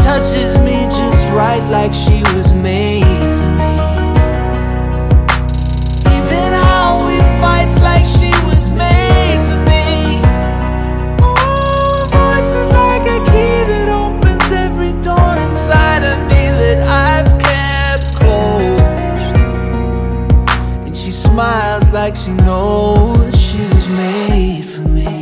touches me just right, like she was made for me. Even how we fights like she was made for me. Oh, voice is like a key that opens every door inside of me that I've kept closed. And she smiles like she knows she was made for me.